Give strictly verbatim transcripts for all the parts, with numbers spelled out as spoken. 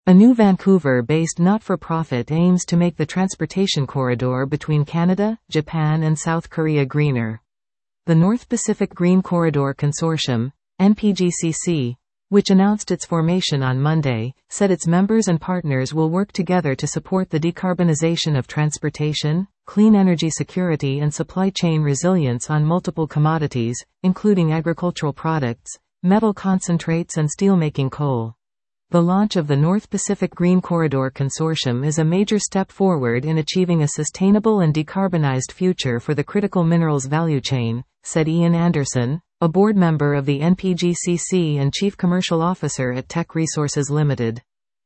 A new Vancouver-based not-for-profit aims to make the transportation corridor between Canada, Japan and South Korea greener. The North Pacific Green Corridor Consortium, N P G C C, which announced its formation on Monday, said its members and partners will work together to support the decarbonization of transportation, clean energy security and supply chain resilience on multiple commodities, including agricultural products, metal concentrates and steelmaking coal. The launch of the North Pacific Green Corridor Consortium is a major step forward in achieving a sustainable and decarbonized future for the critical minerals value chain, said Ian Anderson, a board member of the N P G C C and Chief Commercial Officer at Teck Resources Limited.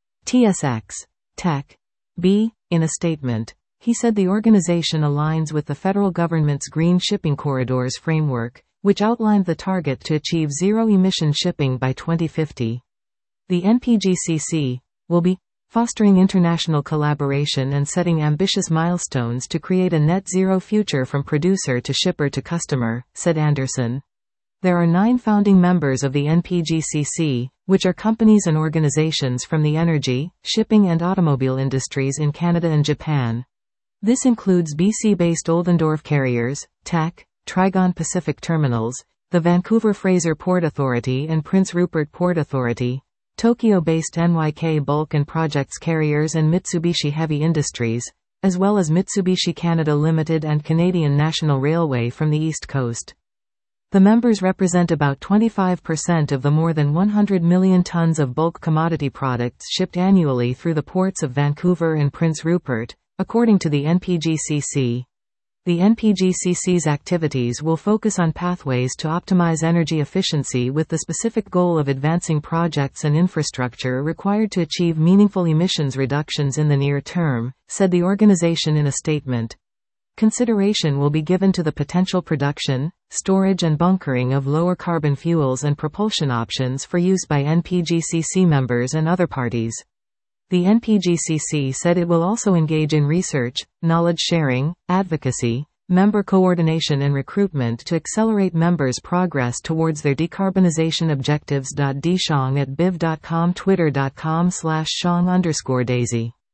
T S X. Tech. B. In a statement, he said the organization aligns with the federal government's Green Shipping Corridors framework, which outlined the target to achieve zero-emission shipping by twenty fifty. The N P G C C will be fostering international collaboration and setting ambitious milestones to create a net-zero future from producer to shipper to customer, said Anderson. There are nine founding members of the N P G C C, which are companies and organizations from the energy, shipping and automobile industries in Canada and Japan. This includes B C-based Oldendorff Carriers, Teck, Trigon Pacific Terminals, the Vancouver Fraser Port Authority and Prince Rupert Port Authority, Tokyo-based N Y K Bulk and Projects Carriers and Mitsubishi Heavy Industries, as well as Mitsubishi Canada Limited and Canadian National Railway from the East Coast. The members represent about twenty-five percent of the more than one hundred million tons of bulk commodity products shipped annually through the ports of Vancouver and Prince Rupert, according to the N P G C C. The N P G C C's activities will focus on pathways to optimize energy efficiency with the specific goal of advancing projects and infrastructure required to achieve meaningful emissions reductions in the near term, said the organization in a statement. Consideration will be given to the potential production, storage and bunkering of lower carbon fuels and propulsion options for use by N P G C C members and other parties. The N P G C C said it will also engage in research, knowledge sharing, advocacy, member coordination and recruitment to accelerate members' progress towards their decarbonization objectives. Dshong at biv dot com, twitter dot com slash shong underscore daisy